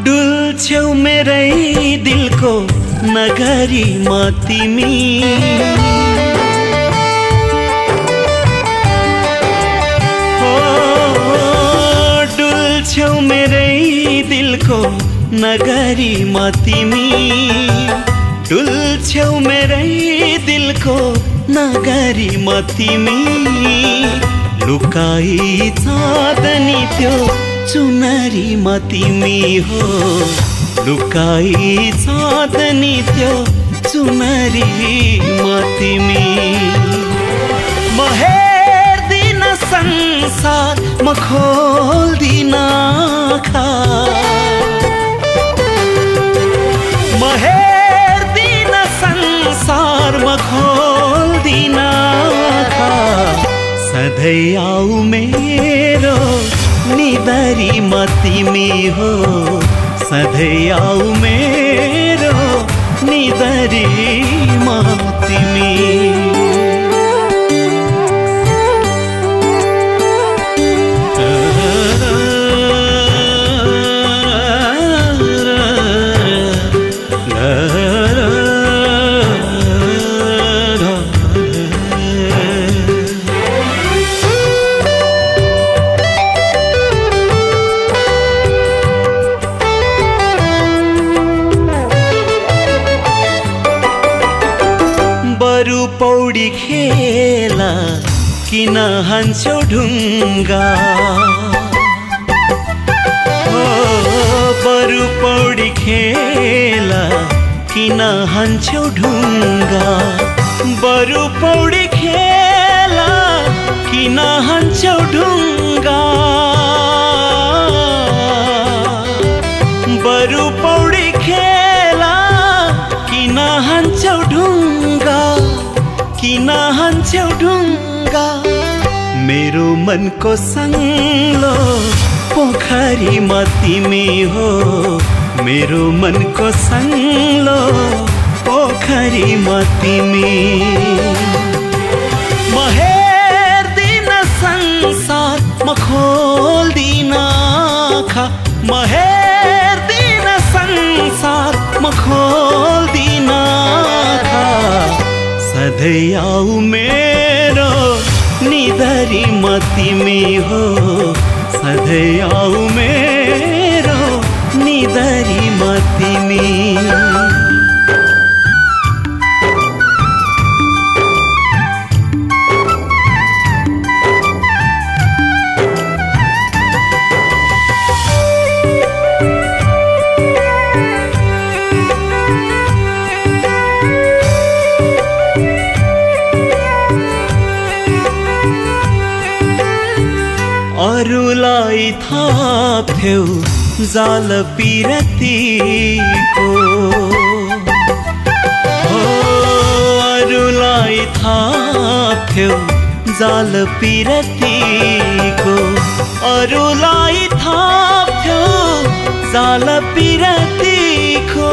डुल्छौ मेरै दिलको नगरीमा तिमी डुल्छौ मेरै दिलको नगरीमा तिमी डुल्छौ मेरै दिलको नगरीमा तिमी लुकाई चाँदनी त्यो चुनरीमा तिमी हो लुकाई चाँदनी त्यो चुनरीमा तिमी म हेर्दिन संसार म खोल्दिन आँखा म हेर्दिन संसार म खोल्दिन आँखा सधैँ आऊ मेरो निधरीमा तिमी हो सधैँ आऊ मेरो निधरीमा तिमी बरु पौडी खेला किन हान्छौ ढुङ्गा हो बरु पौडी खेला किन हान्छौ ढुङ्गा बरु पौडी खेला किन हान्छौ ढुङ्गा बरु पौडी खेला किन हान्छौ ढुङ्गा किन हान्छौ ढुङ्गा मेरो मनको सङ्लो पोखरीमा तिमी हो मेरो मनको सङ्लो पोखरीमा तिमी म हेर्दिन संसार म खोल्दिन आँखा म हेर्दिन संसार म खोल्दिन आँखा सधैँ आऊ मेरो निधरीमा तिमी हो सधैँ आऊ मेरो निधरीमा तिमी अरूलाई थाप्थ्यौ जाल पिरतीको अरूलाई थाप्थ्यौ जाल पिरतीको अरूलाई थाप्थ्यौ जाल पिरतीको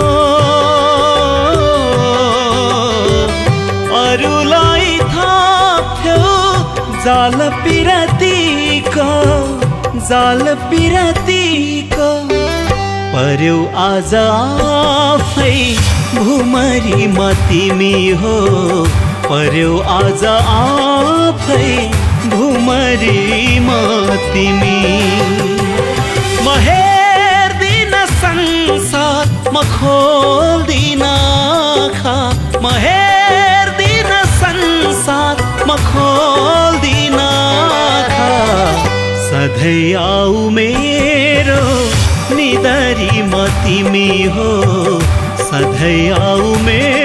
अरूलाई थाप्थ्यौ जाल पिरतीको पर्यौ आज आफै भुमरीमा तिमी हो पर्यौ आज आफै भुमरीमा तिमी म हेर्दिन संसार म खोल्दिन आँखा म हेर्दिन संसार म खोल्दिन आँखा सधैँ आऊ मेरो निधरीमा तिमी हो सधैँ आऊ मेरो